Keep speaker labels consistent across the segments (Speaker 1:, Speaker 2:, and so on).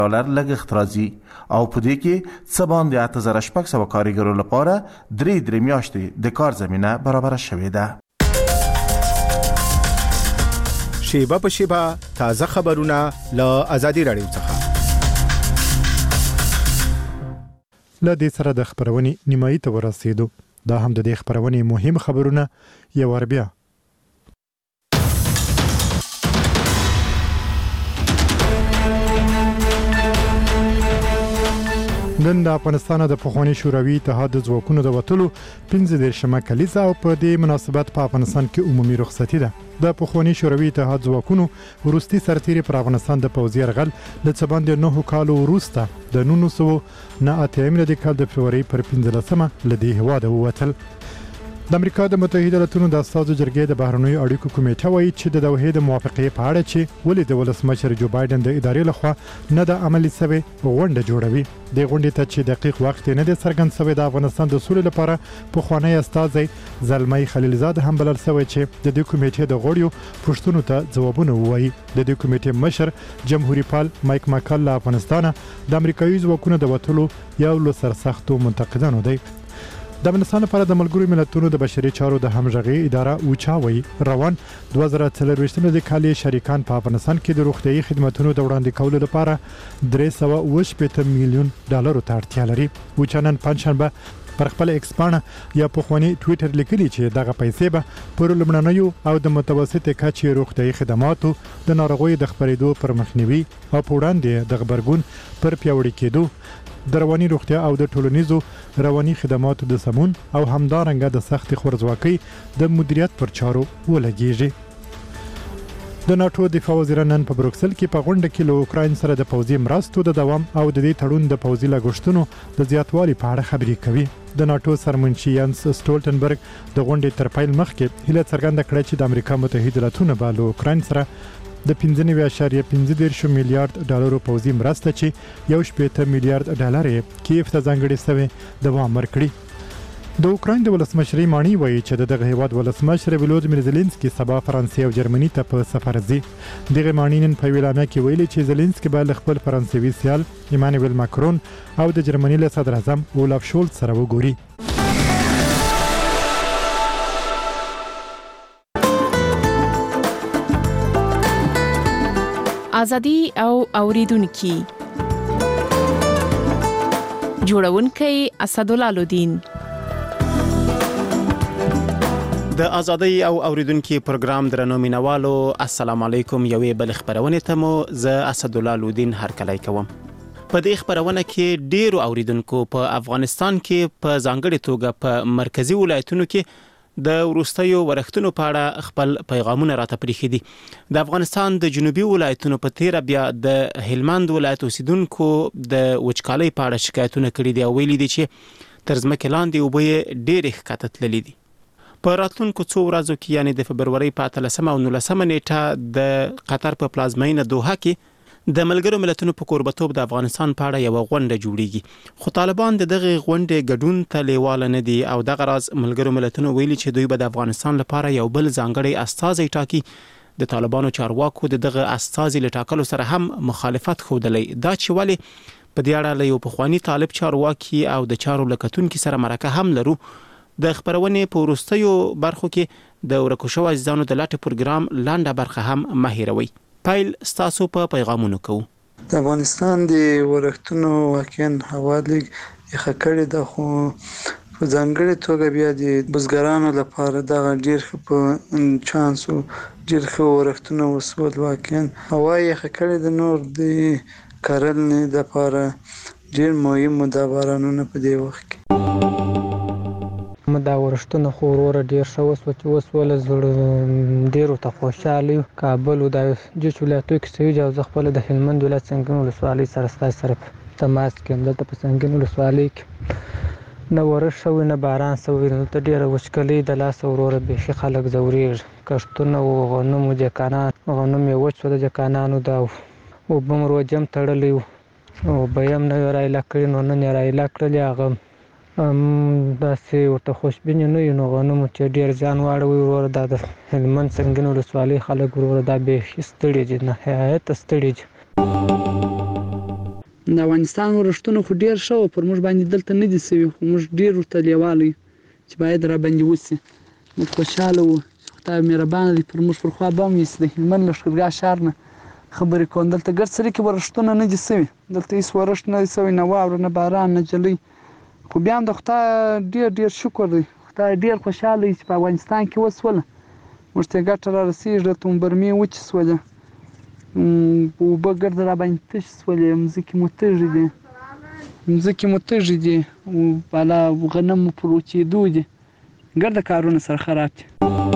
Speaker 1: ډالر لګښت راځي او په دې کې څه باندې 8600 کارګرو لپاره 3 میاشتې د کار زمينه برابر شوې ده.
Speaker 2: شیبه په شیبه تازه خبرونه له آزادي رادیو څخه. له دې سره د خبرونې نیمایي ته ورسېدو. دا هم د دې خبرونې مهم خبرونه یو ور بیا. نن د افغانستان د پخوانی شوروي اتحاد د ځواکونو د وټلو 15 کلیزه او په دې مناسبت په افغانستان کې عمومي رخصتي ده. د پخوانی شوروي اتحاد ځواکونو وروستي سرتیري پر افغانستان د پوځي یرغل د څباند 9 کالو وروسته د 1998 کال د فبرवरी پر 15مه لدی هواده ووتل. د امریکا د متحده ایالاتونو د استازو جرګې د بهرنیو اړیکو کمیټه وایي چې د دوحې د موافقې په اړه چې ولې د ولسمشر جو بایدن د ادارې لخوا نه د عملي سوي غونډه جوړوي. د غونډې ته چې دقیق وخت نه د څرګند سوي د افغانستان د سولې لپاره په خوانی استازي زلمي خلیلزاد هم بلل سوي چې د دې کمیټې د غړیو پښتنو ته ځوابونه وایي. د دې کمیټې مشر جمهوریت پال مایک ماکل له افغانستان د امریکایي ځواکونو د وټلو یو له سرسختو منتقدانو دی. د افغانستان لپاره د ملګرو ملتونو د بشري چارو د همغږي اداره اوچاوي روان 2024 کال شریکان په افغانستان کې د روغتيایي خدماتو د وړاندې کولو لپاره 380 میلیون ډالر ته اړتیا لري. اوچانن پنځشنبه پر خپل ایکس باندې یا په خواني ټوئیټر لیکلي چې دغه پیسې به پر لمړنیو او د متوسطې کچې روغتيایي خدماتو د ناروغیو د خبرېدو پر مخنیوي او په وړاندې د خبرګون پر پیوړی کېدو د رواني روغتیا او د ټولنیزو رواني خدماتو د سمون او همدارنګه د سخت خورځواکۍ د مدیریت پر چارو ولګیږي. د ناتو دفاع وزیر نن په بروکسل کې په غونډه کې له اوکراین سره د پوځي مرستو د دوام او د دې تړون د پوځي لګښتونو د زیاتوالي په اړه خبرې کوي. د ناتو سرمنشي یانس سټولټنبرګ د غونډې تر پیل مخکې هیله څرګنده کړې چې د امریکا متحده ایالاتونو به له اوکراین سره د 15.15 میلیارډ ډالر پوځي مرسته چې 1.8 میلیارډ ډالر کیف ته ځانګړي شوی دوام ورکړي. د اوکراین د ولسمشر مانی وایي چې دغه هیواد ولسمشر ولودیمیر زيلنسکي سبا فرانسې او جرمني ته په سفر ځي. دغه مانی نن په ویلامه کې ویلي چې زيلنسکي به خپل فرانسوي سیال ایمانوئل ماکرون او د جرمني له صدر اعظم اولاف شولز سره وګوري.
Speaker 3: ازادي او اوریدونکو جوړونکي اسدالله لودین
Speaker 4: د ازادي او اوریدونکو پروګرام درنو مینوالو السلام علیکم. یوې بل خبرونه ته مو ز اسدالله لودین هرکلی کوم. په دې خبرونه کې ډیرو اوریدونکو په افغانستان کې په ځانګړي توګه په مرکزی ولایتونو کې د ورستیو ورښتونو په اړه خپل پیغامونه راته پریښي دي. د افغانستان د جنوبي ولایتونو په تیر بیا د هلمند ولایت اوسیدونکو د وچکالۍ په اړه شکایتونه کړي دي او ویلي دي چې تر ځمکې لاندې اوبه ډېرې ښکته تللي دي. په راتلونکو څو ورځو کې یعنې د فبرवरी په 13 او 19 نیټه د قطر په پلازمینه دوحه کې د ملګرو ملتونو په کوربتوب د افغانستان په اړه یو غونډه جوړیږي. خو طالبان دغه غونډې ګډون ته لیواله نه دي او دغه راز ملګرو ملتونو ویلي چې دوی به د افغانستان لپاره یو بل ځانګړی استازی ټاکي. د طالبانو چارواکو دغه استازی لټاکلو سره هم مخالفت خوده. دا چې ولی په دې اړه له یو پخوانی طالب چارواکي او د چارو لکتونکو سره مرکه هم لرو. د خبرونې په وروستیو برخو کې د ورکو شو عزیزانو د لاټ پروګرام لاندې برخه هم مهیروي. پایل ستاسو په پیغامونو کوو.
Speaker 5: د افغانستان د ورښتونو واقعا هوا لږ یخه کړې ده، خو په ځانګړې توګه بیا د بزګرانو لپاره دغه ډېر ښه په چانس او ډېر ښه ورښتونه وسول. واقعا هوا یخه کړې ده. نور د کرنې لپاره ډېر مهم ده بارانونه په دې وخت کې.
Speaker 6: دا ورښتونه خو وروره ډېر ښه وسول. زړه ډېرو ته خوشحاله یو. کابل او د جوش ولایتو کې سوي او زه خپله د هلمند ولایت سنګین ولسوالۍ سره ستاسو سره تماس کې یم. دلته په سنګین ولسوالۍ کې نه ورښت شوی نه باران شوی، دلته ډېره وچکالي د لاسه وروره بیخي خلک ځورېږي. کښتونه او غنمو جکانان غنم یې وچ شو د جکانانو ده، اوبه هم روجم تړلی و، اوبه یې هم نه وې رایله کړي، نو نن یې رایله کړلې. هغه داسې ورته خوشبینې نه وي. نو غنمو چې ډېر زیان واړوي وروره دا د هلمند سنګین ولسوالۍ خلک وروره دا بیخي ستړي دي، نهایت ستړي دي.
Speaker 5: د افغانستان ورښتونه خو ډېر ښه وو، پر موږ باندې دلته نه دي سوي، خو موږ ډېر ورته لیواله یو چې باید را باندې وسي. موږ خوشحاله وو چې خدای مهربانه دی، پر موږ پر خوا به هم یوسي. د هلمند لښکرګاه ښار نه خبرې کوم، دلته ګرد سره کې ورښتونه نه دي سوي، دلته هېڅ ورښت نه دی سوی، نه واوره نه باران نه جلۍ. خو بیا هم د خدای ډېر ډېر شکر دی، خدای ډېر خوشحاله دی چې په افغانستان کې وسوله، موږ ته ګټه را رسېږي. دلته مو برمې وچې سولې، اوبه ګرده را باندې تشې سولې، مځکې مو تږې دي، بالا غنم مو پر وچېدو دي، ګرده کارونه سره خراب دي.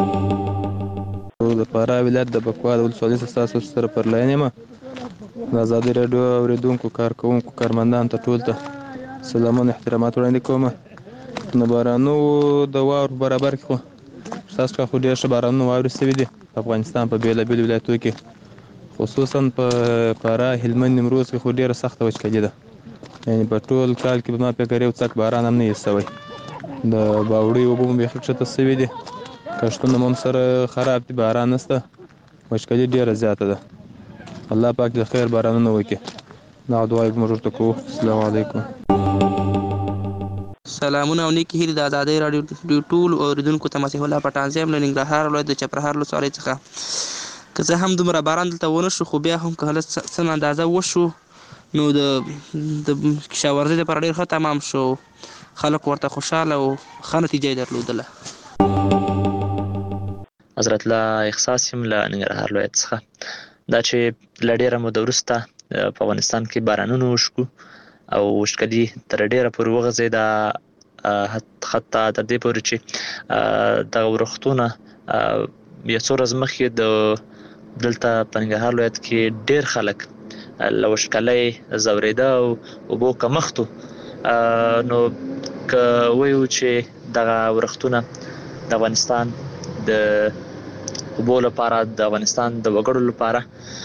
Speaker 7: د فراه ولایت د بکواه د ولسوالۍ څخه ستاسو سره پر لاین یم. د ازادي راډیو اورېدونکو کارکوونکو کارمندانو ته ټول ته سلامونه احترامات وړاندې کوم. د بارانونو د واورو برابر کې خو ستاسو څخه خو ډېر ښه بارانونه واورې سوي دي په افغانستان په بېلابېلو ولایتونو کې، خصوصا په فراه، هلمند، نیمروز کې خو ډېره سخته وچکالي ده. یعنې په ټول کال کې به ما فکر یو څک باران هم نه وي سوی. د باوړۍ اوبه مو بیخي ښکته سوي دي، کښتونه مو هم سره خراب دي، باران نشته، وچکالي ډېره زیاته ده. الله پاک د خیر بارانونه وکړي، دغه دعا یې موږ ورته کوو. السلام علیکم.
Speaker 8: سلامونه او نیکې هیلې د ازادۍ راډیو ټولو اورېدونکو ته. مسیح الله پټان زه یم له ننګرهار ولایت د چپرهار ولسوالۍ څخه. که څه هم دومره باران دلته ونه شو، خو بیا هم که هله څه اندازه وشو نو د کشاورزۍ لپاره ډېر ښه تمام شو، خلک ورته خوشحاله او ښه نتیجه یې درلودله.
Speaker 9: حضرت الله احساس یم له ننګرهار ولایت څخه. دا چې له ډېره موده وروسته په افغانستان کې بارانونه وشو او وچکالي تر ډېره پورې وغځېده، حتی تر دې پورې چې دغه ورښتونه یو څو ورځې مخکې دلته په ننګرهار ولایت کې ډېر خلک له وچکالۍ ځورېده او اوبو کمښت و. نو که وایو چې دغه ورښتونه د افغانستان د اوبو لپاره، د افغانستان د وګړو لپاره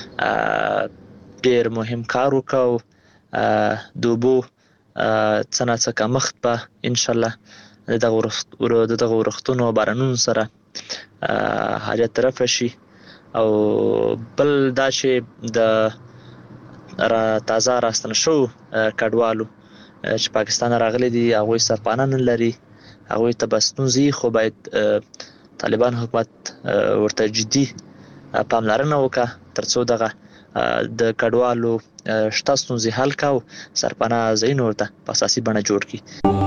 Speaker 9: ډېر مهم کار وکړ. د اوبو څه ناڅه کمښت به انشاءالله د دغه ورښتونو او بارانونو سره حاجت رفع شي. او بل دا چې د تازه راستنه شوو کډوالو چې پاکستان راغلي دي، هغوی سرپناه نه لري، هغوی ته به ستونزې، خو باید طالبان حکومت ورته جدي پاملرنه وکړه تر څو دغه د کډوالو شته ستونزې حل کړه او سرپناه ځایونه ورته په اساسي بڼه جوړ کړي.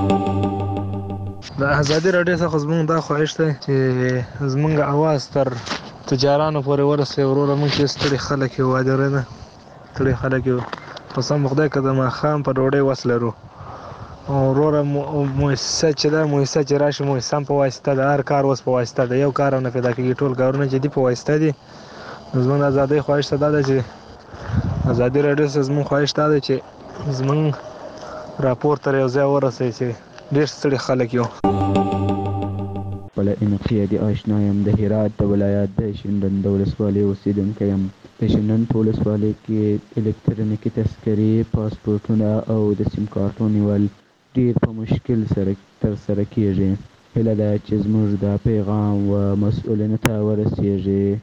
Speaker 10: د ازادي راډیو څخه زموږ دا خواهش دی چې زموږ اواز تر تجارانو پورې ورسوي. وروره موږ چې ستړي خلک یو، وادره نه ستړي خلک یو، قسم خدای که د ماښام په ډوډۍ وس لرو. وروره مؤسسه چې ده، مؤسسه چې راشي، مؤسسه هم په واسطه ده، هر کار اوس په واسطه ده، یو کار هم نه پیدا کېږي، ټول کارونه چې دي په واسطه دي. زموږ د ازادۍ خواهش ته دا ده چې ازادي راډیو څخه زموږ خواهش دا ده چې زموږ راپور تر یو ځای ورسوي چې ډېر ستړي خلک یو.
Speaker 11: خپله انقیادي آشنا یم، د هرات د ولایت د شینډنډ د ولسوالۍ اوسېدونکی یم. د شینډنډ په ولسوالۍ کې الکترونیکي تذکرې، پاسپورټونه او د سیم کارتو نیول ډېر په مشکل سره ترسره کېږي. هیله ده چې زموږ دا پیغام و مسؤلینو ته ورسېږي.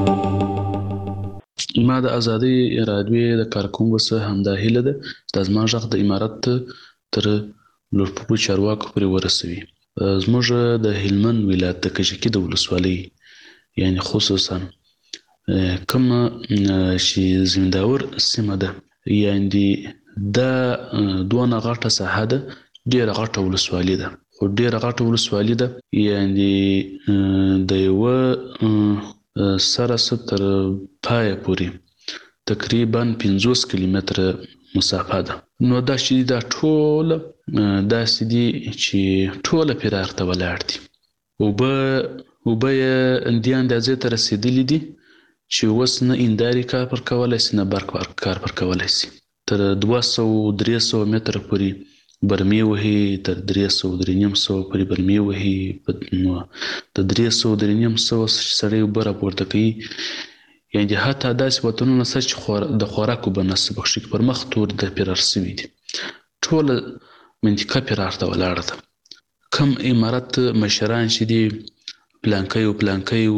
Speaker 12: ما د ازادۍ راډیو د کارکوونکو څخه همدا هیله ده چې دا زما غږ د امارت تر لوړپوړو چارواکو پورې ورسوي. زموږ د هلمند ولایت د کجکي د ولسوالۍ، یعنی خصوصا کومه چې زمینداور سیمه ده، یعنی دا دونه غټه ساحه ده، ډېره غټه ولسوالي ده، خو ډېره غټه ولسوالي ده، یعنی د یوه سره تر پایه پورې تقریبا 50 کیلومتره مسافه ده. نو دا چې دا ټوله داسې دي چې ټوله پراخ ته ولاړ دي. اوبه یې دې اندازې ته رسېدلي دي چې اوس نه هندارې کار پر کولی شي، نه برق کار پر کولی شي. تر 200-300 متره پورې برمې وهي، تر 300-350 پورې برمې وهي. نو د 300-350 سړی اوبه راپورته کوي. یعنې حتی داسې وطنونه شته چې د خوراک اوبه نشته په کښې، پر مخ تور د پراخ شوي دي. ټوله منطقه پراخ ته ولاړه ده. کم امارت مشران چې دي، پلانکی و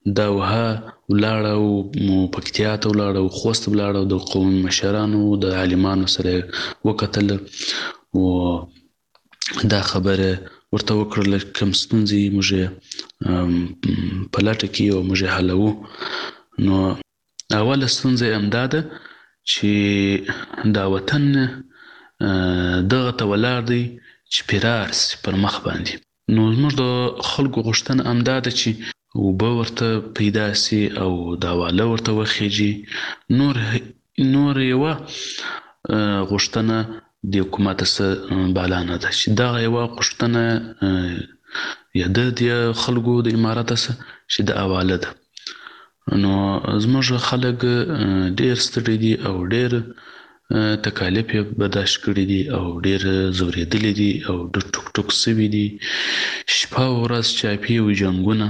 Speaker 12: دا وها ولاړه او پکتیا ته ولاړه او خوست ولاړه او د قومي مشرانو د عالمانو سره وکتل او دا خبره ورته وکړل کوم ستونزې موږ په لټه کې او موږ حلوو. نو اوله ستونزه همدا ده چې دا وطن دغه ته ولاړ دی چې پیرار سي پر مخ باندې. نو زموږ د خلکو غوښتنه همدا ده چې اوبه ورته پیدا سي او دا واله ورته وخیږي. نور یوه غوښتنه د حکومت څخه بالا نه ده چې دغه یوه غوښتنه یا د خلکو د امارت څخه چې د اواله ده. نو زموږ خلک ډېر ستړي دي او ډېر تکالیف یې برداشت کړي دي او ډېر ځورېدلي دي او ډېر ټوک ټوک سوي دي. شپه او ورځ چاپي او جنګونه.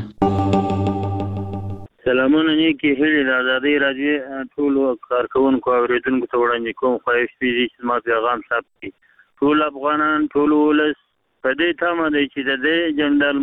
Speaker 13: سلامونه نیکې هیلې د ازادۍ راډیو ټولو کارکوونکو او اورېدونکو ته وړاندې کوم. خواهش دي چې زما پیغام ثبت کړي. ټول افغانان ټول ولس په دې تمه دی چې د دې جنرال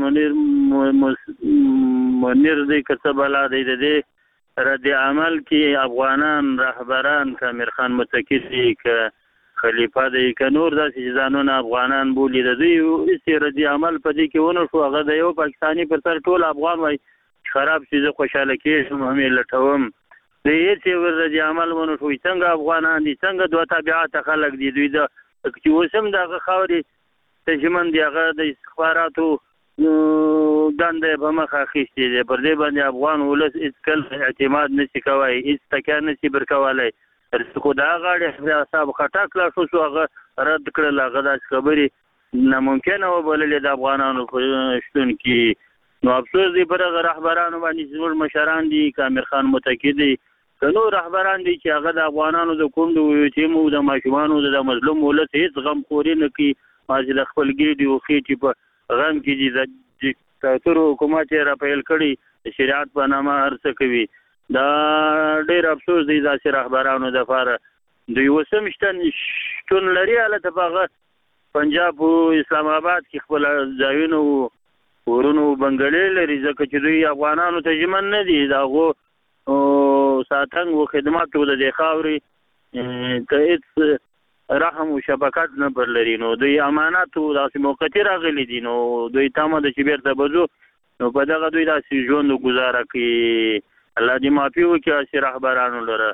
Speaker 13: منیر دی که څه بلا دی د دې رد عمل کې افغانان رهبران که امیر خان متکي دی که خلیفه دی که نور داسې چې ځانونه افغانان بولي د دوی هېڅ رد عمل په دې کې ونه شو. هغه د یو پاکستاني پر سر ټول افغان وایي خراب شي زه خوشحاله کېږم هم یې لټوم. د هېڅ یو رد عمل ونه شو. څنګه افغانان دي څنګه دوه طبیعته خلک دي دوی د چې اوس هم د هغه خاورې تجمن دي هغه د استخباراتو دنده په مخ اخیستې دی. پر دې باندې افغان ولس هېڅکله اعتماد نشي کولی هېڅ تکیه نشي برکولی. خو د هغه غاړې اعصاب خټک لا شو هغه رد کړل. هغه داسې خبرې ناممکنه وبللې د افغانانو په شتون کې. نو افسوس دی پر هغه رهبرانو باندې چې زموږ مشران دي که امیر خان متکي دی که نور رهبران دي چې هغه د افغانانو د کونډو یتیمو د ماشومانو د مظلوم ولس هېڅ غمخوري نه کوي. مازې د خپل ګېډې او خېټې په غم کې دي. د دیکتاتورو حکومت یې راپیل کړي د شریعت په نامه هر څه کوي. دا ډېر افسوس دی داسې رهبرانو دپاره. دوی اوس هم شتون لري هلته په هغه پنجاب او اسلام آباد کې خپل ځایونه کورونو بنګلې لري ځکه چې دوی افغانانو ته ژمن نه دي. د هغو ساتنګ و خدماتو د دې خاورې ته هېڅ رحم او شفقت نه پر لري. نو دوی امانت او داسې موقتي راغلي دي. نو دوی تمه ده چې بیرته به ځو. نو په دغه دوی داسې ژوند ګزاره کړي. الله دې معافي وکړي هسې رهبرانو لره.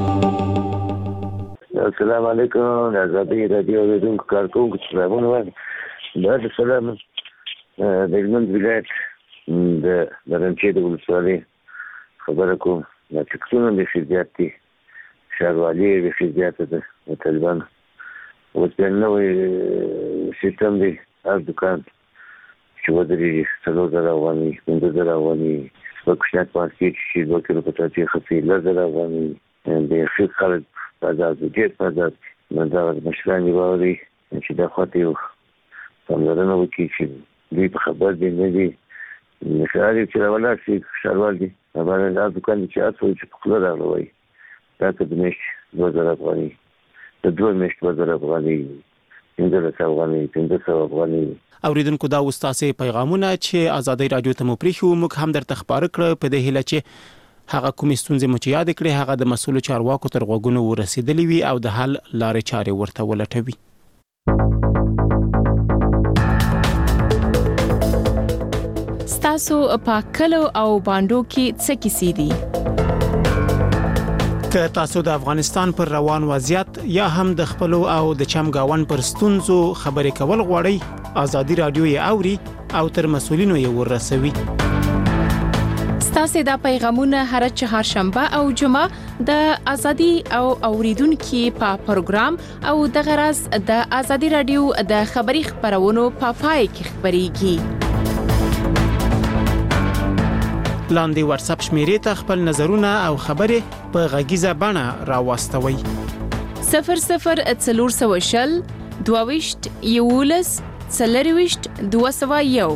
Speaker 14: السلام علیکم. د ازادۍ راډیو اورېدونکو کارکوونکو ته سلامونه وایم. دا سلام د هلمند ولایت د برنچې د ولسوالۍ خبره کوم. دا ټکسونه بیخي زیات دي. ښاروالي یې بیخي زیاته ده د طالبانو. اوس بیا نوی سیستم دی. هر دوکان چې ودرېږي 4,000 افغانۍ 15,000 افغانۍ په کوچنیات مارکېټ چې 2 کیلو پټاټې خرڅوي 10,000 افغانۍ. بیخي خلک په ازاد ډېر په ازاد. نو دغه مشران یې واوري چې دا خواته یو پاملرنه وکړي چې دوی په خبر دي نه دي. مشران یې چې راولاړ شي ښاروال دي باندې دا دوکان چې هڅه وایي چې په خوله راغله وایي دا که د میاشتې 2,000 افغانۍ د 2 میاشتې 2,000 افغانۍ 15,000 افغانۍ 1500 افغانۍ.
Speaker 4: اوریدونکو دا وستاسې پیغامونه چې ازادۍ راډیو ته مو پریښو موږ هم درته خبر کړ په دې هیله چې هغه کومې ستونزې مو چې یاد کړې هغه د مسؤلو چارواکو تر غوږونو ورسېدلې وي او د حل لارې چارې ورته ولټوي.
Speaker 3: ستاسو په کلو او باندو کې څه کیسې دي؟
Speaker 4: که تاسو د افغانستان پر روان وضعیت یا هم د خپلو او د چمګاون پر ستونزو خبرې کول غواړئ ازادي راډیو یې اوري او تر مسؤلینو یې ورسوي.
Speaker 3: ستاسو د پیغامونه هر چهارشنبه او جمعه د ازادي او اوریدونکو په پروګرام او د غرض د ازادي راډیو د خبري خبرونو په پای کې خبريږي. لاندې واتس اپ شمیرې ته خپل نظرونه او خبرې په غږیزه بڼه راوستوي. 0040 22 یولس 40 201.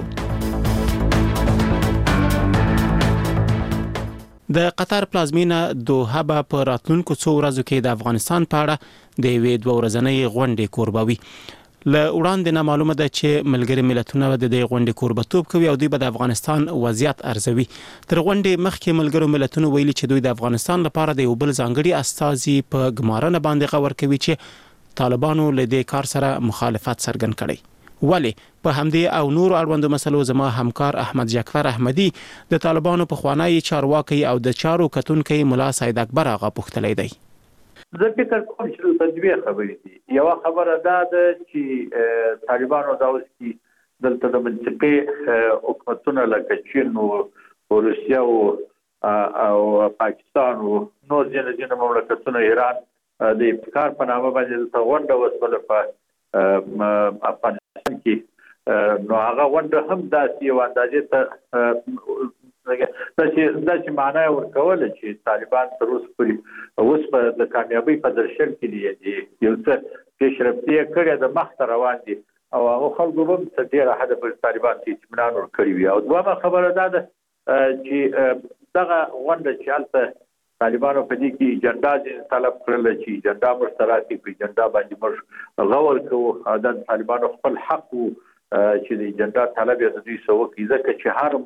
Speaker 3: د قطر پلازمینه دوحه په راتلونکو څو ورځو کې د افغانستان په اړه د یوې 2 ورځنۍ غونډې کوربوي.
Speaker 4: ل وړاندې نه معلومه ده چې ملګری ملتونه د دې غونډې کوربتوب کوي او دوی به د افغانستان وضعیت ارزوي. تر غونډې مخکې ملګرو ملتونو ویلي چې دوی د افغانستان لپاره د یو بل ځانګړي استازي په ګمارنه باندې غور کوي چې طالبانو له دې کار سره مخالفت څرګند کړي. ولی په همدې او نور اړوندو مسلو زما همکار احمد جعفر احمدي د طالبانو په خوانی چارواکي او د چارو کتونکي مولا سید اکبر آغا پوښتلی دی.
Speaker 15: زه فکر کوم چې د دوی خبرې دي. یو خبره ده چې طالبانو دا اوس کې دلته د منطقي حکومتونو لکه چین او روسیا او پاکستان او نور ځینې مملکتونه ایران د ابتکار په نامه باندې د غونډه وسوله په افغانستان کې نو هغه غونډه هم داسې یو اندازې ته داسې معنی ورکول چې طالبان تر اوسه پورې اوس په د کامیابۍ په درشل کې دي یو څه پیشرفتي کړې د مخ روان دي او هغه خلکو هم تر ډیره حده پر طالبان ته اطمینان ورکړي وي. او دویمه خبره ده چې دغه غونډه چې هلته طالبانو په دې کې اجنډا طلب کړل چې اجنډا مشترکي په اجنډا باندې موږ غور کوو د طالبانو خپل حق چې د اجنډا طلب یې د دوی سوه کې ځکه چې هر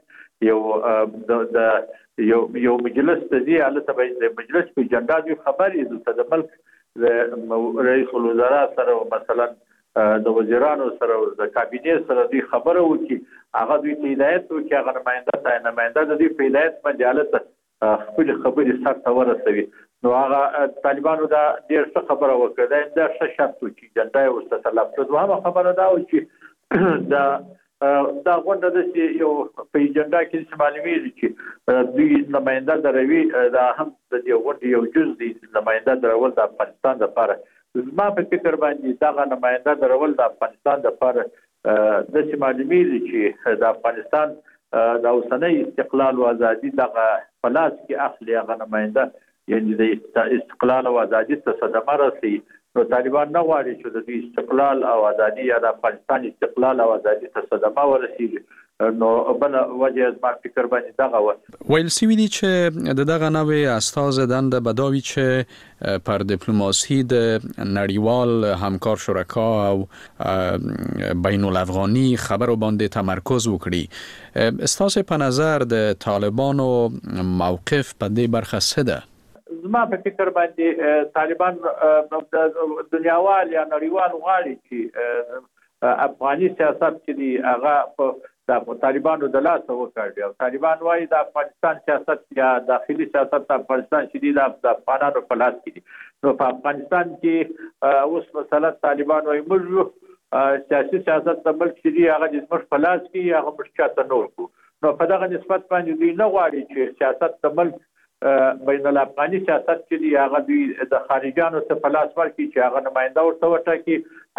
Speaker 15: ملک یو مجلس دی البته به د مجلس په اجنډا دی خبرې د ملک رئیس الوزرا سره مثلا د وزیرانو سره د کابینه سره دی خبره وکړي هغه دوی ته هدایت وکړي هغه نماینده د دې په هدایت باندې البته خپل خبرې سره ورسوي. نو هغه طالبانو دا ډېر څه خبره وکړه دا څه شرط چې جنډا یې ورته طلب کړ. دویمه خبره دا و چې دا غونډه د یو په اجنډا کې معلومیږي چې دوی نماینده دروي دا هم د دې غونډې یو جز دی نماینده درول د افغانستان لپاره. زما په فکر باندې دا نماینده درول د افغانستان لپاره د معلومیږي چې د افغانستان د اوسنۍ استقلال او ازادي دغه پلاس کې اخلي هغه نماینده یعنی د استقلال او ازادي ته صدمه رسي. نو طالبان نه غواړي چې د استقلال او ازادي یا د افغانستان استقلال او ازادي ته صدمه ورسیږي. نو بل وجه زما فکر باندې دغه
Speaker 16: ویل سوي دي چې دغه نوې استاز دند بداوی چې پر دیپلماسی د نړیوال همکار شرکا او بین الافغانی خبرو باندې تمرکز وکړي. استاز په نظر د طالبانو موقف په دې برخه څه ده؟
Speaker 15: زما په فکر باندې طالبان د دنیاوال یا نړیوال غواړي چې افغاني سیاست چې دی هغه د طالبانو د لاسه وکړي او طالبان وايي د افغانستان سیاست یا داخلي سیاست د افغانستان چې دی د افغانانو په لاس کې دي. نو په افغانستان کې اوس مثلا طالبان وايي موږ سیاسي سیاست د ملک چې دی هغه د موږ په لاس کې هغه موږ چاته نور کو. نو په دغه نسبت باندې دوی نه غواړي چې سیاست د ملک بین الافغاني سیاست چې دی هغه دوی د خارجيانو څخه په لاس ورکړي چې هغه نماینده ورته وټاکي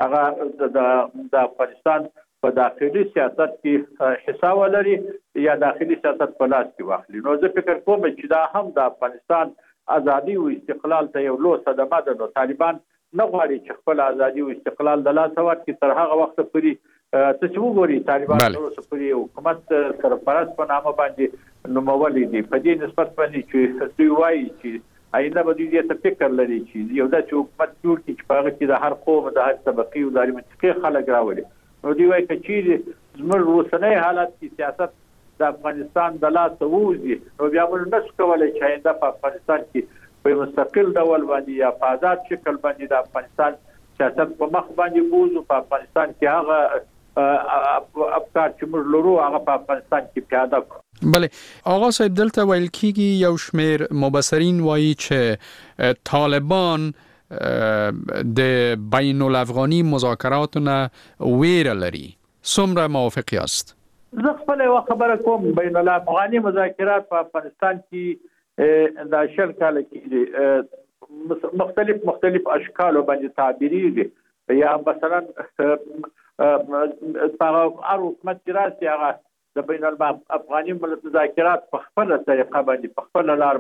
Speaker 15: هغه د افغانستان په داخلي سیاست کې حصہ ولري یا داخلي سیاست په لاس کې واخلي. نو زه فکر کوم چې دا هم د افغانستان ازادي او استقلال ته یو لوی صدمه ده. نو طالبان نه غواړي چې خپل ازادي او استقلال د لاسه ورکړي تر هغه وخت پورې ته وګوري طالبان تر اوسه پورې حکومت سرپرست په نامه باندې نومولې دي. په دې نسبت باندې چې دوی وایي چې آینده به دوی ته فکر لري چې یو داسې حکومت جوړ کړي چې په هغه کې د هر قوم د هر طبقې او د هر منطقې خلک راولي. نو دوی وایي چې زموږ اوسنی حالت کې سیاست د افغانستان د لاسه ووځي نو بیا موږ نشو کولی چې آینده په افغانستان کې په مستقل ډول باندې یا په آزاد شکل باندې د افغانستان سیاست په مخ باندې بوزو. په افغانستان کې هغه افکار چې موږ لرو هغه په افغانستان کې پیاده کړو.
Speaker 16: بله آقا صاحب دلته ویل کیږي یو شمیر مبصرین وایي چې طالبان د بین الافغاني مذاکراتونه ویره لري. څومره موافق یاست؟
Speaker 15: زه خپل یو خبره کوم بین الافغاني مذاکرات په افغانستان کې د شل کال کې مختلف اشکال باندې تعبیرېږي یا مثلا هر حکومت چې راشي هغه د بین الافغاني مذاکرات په خپل طریقه باندې په خپل لار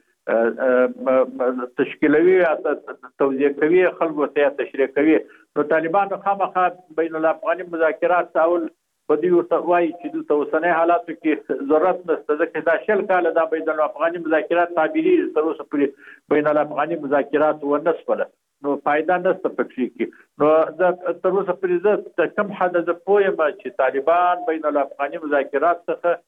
Speaker 15: باندې تشکیلوي یا توضیح کوي خلکو ته تشریح کوي. نو طالبان خامخا بین الافغاني مذاکرات اول په دې ورته وایي چې د اوسنۍ حالاتو کې ضرورت نشته ځکه دا شل کال د بین الافغاني مذاکرات تعبیري تر اوسه پورې بین الافغاني مذاکرات ونه شول. نو فائدہ نشته پکې کې نو د تر اوسه پرې د کم حد د پوهه ما چې طالبان بین الافغاني مذاکرات څخه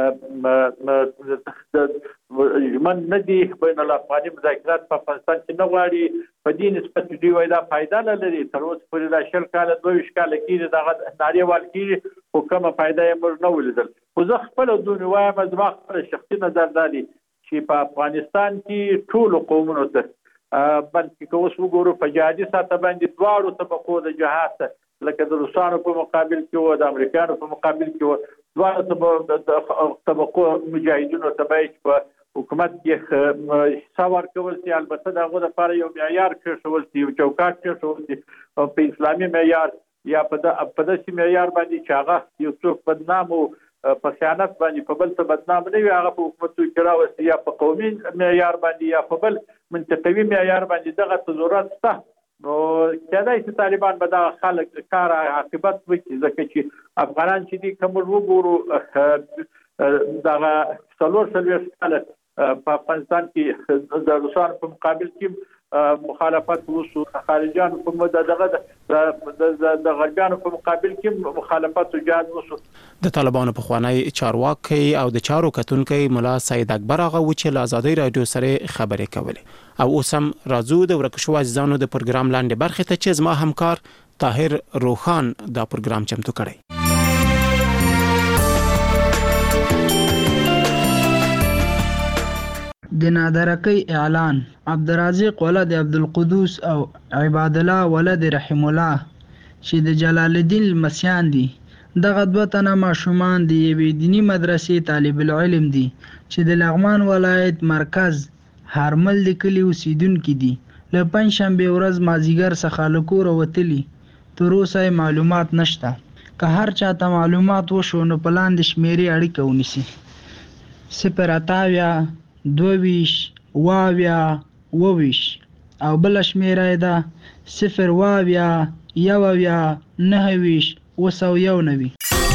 Speaker 15: من نه دي بین الافغاني مذاکرات په افغانستان کې نه غواړي په دې نسبت دوی وایي دا فائدہ نه لري تر اوسه پورې دا 20 کال 22 کال کېږي دغه نړیوال کېږي خو کومه فائدہ یې موږ نه ولیدل خو زه خپل دونې وایم زما خپل شخصي نظر دا دی چې په افغانستان کې ټول قومونو ته بلکې که اوس وګورو په جهادي سطح باندې دواړو طبقو د جهاد لکه د روسانو په مقابل کې و د امریکایانو په مقابل کې و دواړو طبقو مجاهدینو ته باید په حکومت کې حساب ورکول شي البته د هغو دپاره یو معیار کېښول شي یو چوکاټ کېښول شي په اسلامي معیار یا په داسې معیار باندې چې هغه یو څوک بدنام و په خیانت باندې په بل څه بدنام نه وي هغه په حکومتو کې راوستي یا په قومي معیار باندې یا په بل منطقوي معیار باندې دغه ضرورت شته نو کېدای شي طالبان به دغه خلک کار عاقبت وکړي ځکه چې افغانان چې دي که موږ وګورو دغه 40 کاله په افغانستان کې د روسانو په مقابل کې مخالفت وشو خارجيانو په دغه د غربیانو په مقابل کې مخالفت او جهاد وشو
Speaker 4: د طالبانو په خوانی چارواکي او د چارو کتونکي مولا سید اکبر هغه و چې له آزادۍ رادیو سره خبرې کولې او اوس هم راځو د ورکشو عزیزانو د پروګرام لاندې برخه ته چې زما همکار طاهر روخان دا پروګرام چمتو کړی
Speaker 17: د نادرکی اعلان عبدالرازق ولد عبدالقدوس او عباد الله ولد رحم الله چې د جلال الدین المسیان دي دغه دوه تنه ماشومان د یوې دینی مدرسې طالب العلم دي چې د لغمان ولایت مرکز هرمل د کلي اوسیدونکي دي له پنجشنبې ورځ مازیګر څخه له کوره وتلي تر اوسه معلومات نشته که هر چاته معلومات وشو نو په لاندې شمیرې اړیکه ونیسي 0 22 واویا وویش او بل شمیره ده 0 واویا یوویا نهویش وسو نوی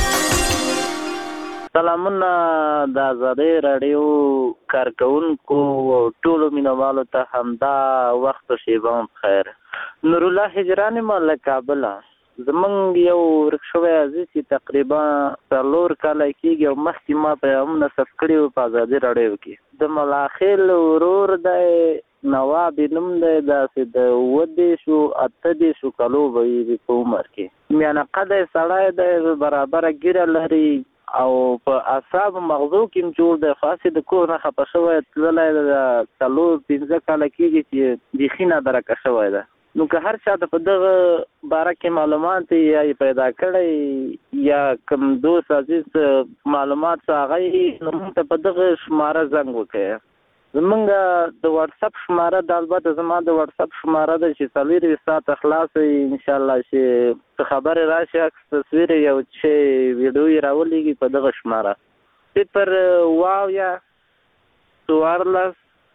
Speaker 18: سلامونه د آزادۍ رادیو کارکونکو ټولو مینوالو ته همدا وخت شیبان خیر نور الله هجران مال کابل زمونږ یو ورکشوی عزیز چې تقریبا 4 کاله کېږي او مخکې ما په هم نصب کړي وو په ازادي راډیو کې د ملاخیل ورور دی نواب نوم دی داسې د 28 کالو به وي په عمر کې میانه قده سړی دی برابره ګیره لري او په اعصاب مغزو کې جوړ دی خاصې د کور نه خفه شوی تللی د 4-5 کاله کېږي چې بیخي نادرکه شوی ده نو که هر چا د په دغه باره کې معلومات یا پیدا کړی یا کوم دوست عزیز معلومات څه هغه نو موږ ته په دغه شماره زنګ وکړئ زمونږ د واتس اپ شماره د البته زما د واتس اپ شماره ده چې 4 ساعت خلاص ان شاء الله چې خبر راشي تصویر یو چې ویډیو راولېږي په دغه شماره 0 واویا 14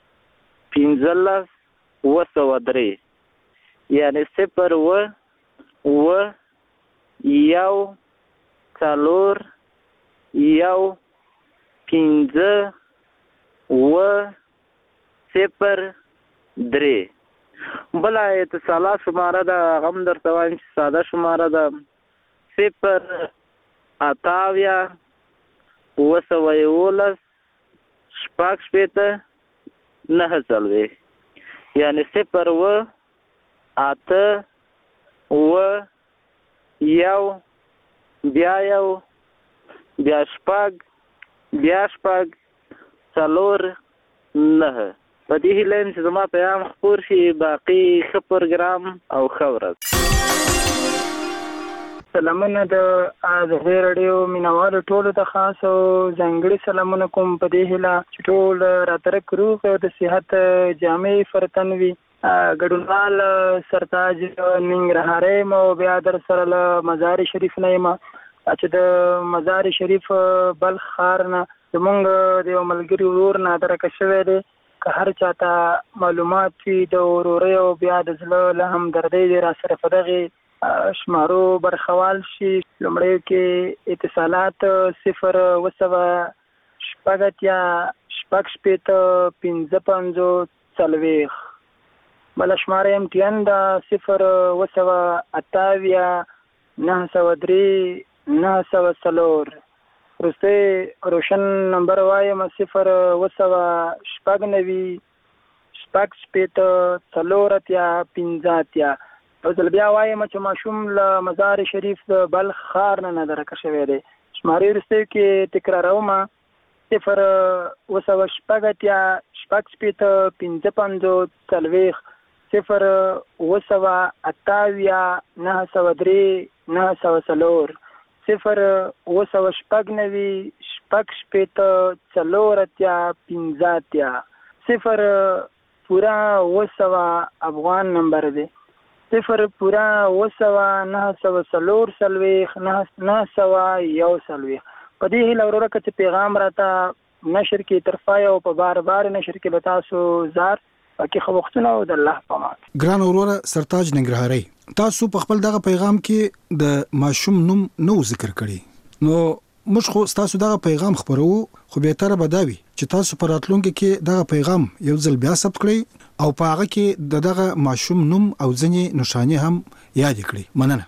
Speaker 18: 15 وسو3 یعنی 0 و یو 4 یو 15 و 0-3 بل اتصالات شماره ده غم درته وایم چې ساده شماره ده 0 اتاویا وسویولس شپږ شپېته 9 یعنی 0 و اته و یو بیا یو بیا شپږ بیا شپږ 4 9 په دې هیله یم چې زما پیغام خپور شي باقي ښه پروګرام او ښه ورځ
Speaker 17: سلامونه د آزادۍ راډیو مینوالو ټولو ته خاص او ځانګړي سلامونه کوم په دې هیله چې ټول راترک روغ او د صحت جامع فرتن وي ګډونوال سرتاج ننګرهاري مو بیا در سره له مزار شریف نه یم چې د مزار شریف بلخ ښار نه زمونږ د یو ملګري ورور نادرکه شوی دی که هر چاته معلومات وي د ورورۍ او بیا د زړه له همدردۍ دی را سره په دغې شمارو برخوال شي لومړیو کې اتصالات 0 وسوه شپږ اتیا شپږ شپېته 55 څلوېښت
Speaker 19: بل شماره امتیان د 0 903 904 وروسته روشن نمبر وایم 0 9 شپږ شپېته څلور اتیا پنځه اتیا. یو ځل بیا وایم چې ماشوم له مزار شریف د بلخ ښار نه درکه شوی دی. شمارې وروستیو کې تکراروم 0 شپږ اتیا شپږ شپېته پنځه پنځوس څلوېښت 0 903 904 0 شپږ نوي شپږ شپېته څلور اتیا پنځه اتیا 0 پورا 900 افغان نمبر دی. 0 پورا 904 901 په دې هیله وروره که پیغام راته نشر کې ترفای او په بار نشر کې له تاسو زار پکې خو وختونه او د الله په امان.
Speaker 20: ګران وروره سرتاج ننګرهاري، تاسو په خپل دغه پیغام کې د ماشوم نوم نو ذکر کړی، نو موږ خو تاسو دغه پیغام خبرو، خو به تر بداوي چې تاسو پر راتلونکي کې دغه پیغام یو ځل بیا ثبت کړئ او په هغه کې دغه ماشوم نوم او ځینې نښانې هم یاد کړئ. مننه.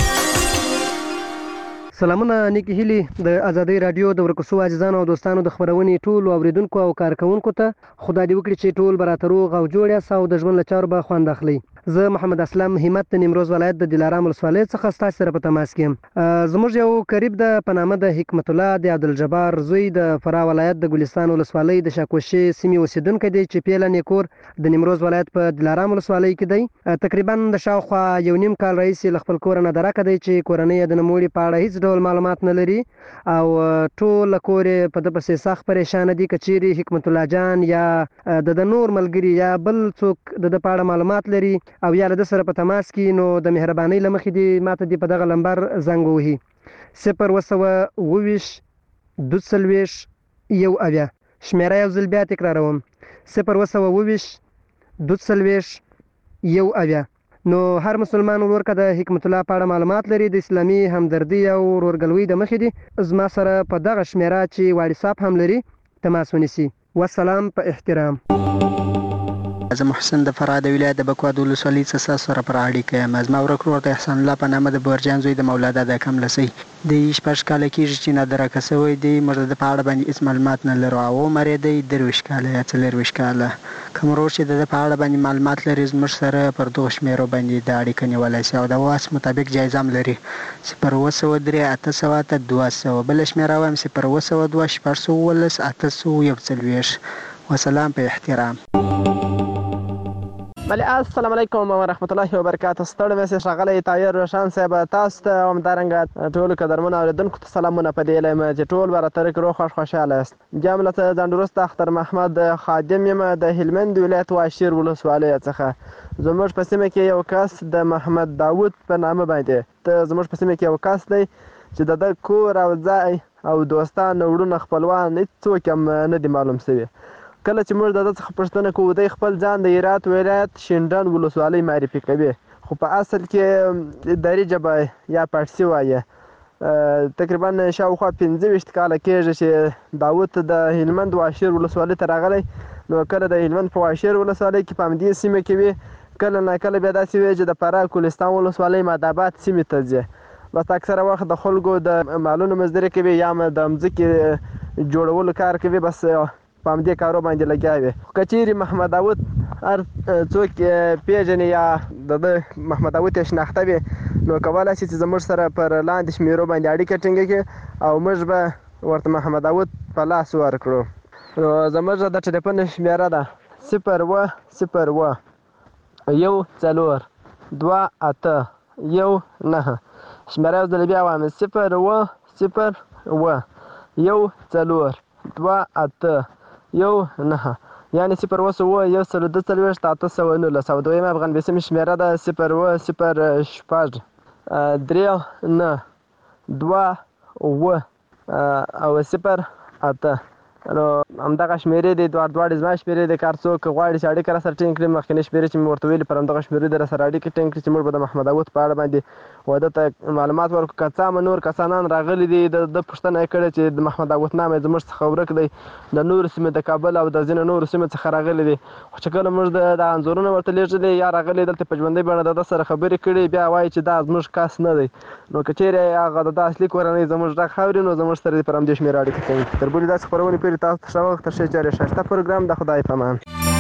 Speaker 19: سلامونه نیکی هیلی د ازادي رادیو د ورکوسو عزیزانو او دوستانو د خبرونې ټول اوریدونکو او کارکونکو ته خدای دې وکړي چې ټول براتر روغ او جوړ یاست او د ژوند له چارو به خوند اخلي. زه محمد اسلام همت د نیمروز ولایت د دلارام ولسوالۍ څخه ستاسو سره په تماس کې یم. زموږ یو قریب د پنامه د حکمت الله د عبدالجبار زوی د فراه ولایت د ګلستان ولسوالۍ د شاکوشي سیمې اوسیدونکی دی چې پیله نیکور د نیمروز ولایت په دلارام ولسوالۍ کې دی. تقریبا د شاوخوا یو نیم کال راهیسې له خپل کور نه درکه دی چې کورنۍ د نوموړي په اړه هیڅ ډول معلومات نه لري او ټول کور په د پسې سخت پریشان دي. کچيري حکمت الله جان یا د نور ملګری یا بل څوک د پاړه معلومات لري او یا له سره په تماس کې، نو د مهرباني لمخې دی ماته دی په دغه نمبر زنګ وهي 0 240 یو اویا. شمیره یو ځل بیا تکراروم 0 240 یو اویا. نو هر مسلمان ورکه د حکمت الله په اړه معلومات لري د اسلامي همدردي او ورورګلوي د مخې دي زما سره په دغه شمیره چې واتساپ هم لري تماس ونیسي. والسلام په احترام.
Speaker 21: زه محسن د فراه د ولایت د بکواد ولسوالۍ څخه سره پر اړیکه یم. زما ورور ته احسان الله په نامه د بورجان زوی د مولاده د کم لسی د 14 کال کېږي چې نه درکه سوی دی. موږ د په اړه باندې هیڅ معلومات نه لرو او عمر یې دی 23 کاله یا 24 کاله. کوم ورور چې د په اړه باندې معلومات لري زموږ سره پر دغه شمیرو باندې د اړیکه نیولای شي او د واس مطابق جایزه هم لري 0 800 200. بل شمیره وایم 0 2 411 841. والسلام په احترام.
Speaker 22: بله السلام علیکم و رحمت الله و برکاته. ستړی مې ښاغلی طاهر روشن صاحب تاسو ته همدارنګه ټولو قدرمنو اوریدونکو ته سلامونه په دې هیله یم چې ټول به راتلونکي کې روغ خوشحاله یاست. بیا هم له ځانډوروسته اختر محمد خادم یم د هلمند ولایت واشیر ولسوالۍ څخه. زموږ په سیمه کې یو کس د محمد داود په نامه باندې زموږ په سیمه کې یو کس دی چې د ده کور او ځای او دوستان وروڼه خپلوان هېڅوک هم نه دي معلوم شوي. کله چې موږ د ده څخه پوښتنه کوو دی خپل ځان د هرات ولایت شینډنډ ولسوالۍ معرفي کوي، خو په اصل کې دري ژبه یا پارسي وایي. تقریبا شاوخوا 25 کاله کېږي چې داود د هلمند واشیر ولسوالۍ ته راغلی. نو کله د هلمند په واشیر ولسوالۍ کې په همدې سیمه کې وي، کله نه کله بیا داسې وي چې د فراه ګلستان ولسوالۍ ماداباد سیمې ته ځي. بس اکثره وخت د خلکو د مالونو مزدوري کوي یا د مځکې جوړولو کار کوي، بس په همدې کارو باندې لګیا وي. که چیرې محمد داود هر څوک پیژني یا د محمد داود یې شناخته وي نو کولی شي چې زموږ سره پر لاندې شمیرو باندې اړیکه ټینګه کړي او موږ به ورته محمد داود په لاس ورکړو. نو زموږ د ټلیفون شمیره ده 0 0 1 4 2 8 1 9. شمیره یو ځل بیا وایم 0 0 1 4 2 8 1 9 یعنی 0 1 1 2 8 9. دویم افغان بیسیم شمیره ده 0 0 6 3 9 2 او 0 8 نو همدغه شمېرې دي دواړې زما شمېرې دي که هر څوک غواړي چې اړیکه راسره ټینګ کړي مخکینۍ شمېرې چې مې ورته ویلي پر همدغه شمېرې دې راسره اړیکې ټینګ کړي چې موږ به د محمد داود په اړه باندې واده ته معلومات ورکړو. که څه هم نور کسانان راغلي دي د پوښتنه یې کړې چې د محمد داود نام یې زموږ څخه ورک دی د نورو سیمې د کابل او د ځینو نورو سیمو څخه راغلي دي خو چې کله موږ د انځورونه ورته لیږلي یا راغلي دلته په ژوندۍ بڼه د ده سره خبرې کړي بیا وایي چې دا زموږ کس نه دی. نو که چیرې هغه د ده اصلي کورنۍ زموږ غږ اوري نو زموږ سره دې پر همدې شمېره اړیکې کوي. تر بلې داسې خپرونې پورې تاسو ته ښه وخت تر ښې چارې ښایسته پروګرام د خدای په امان.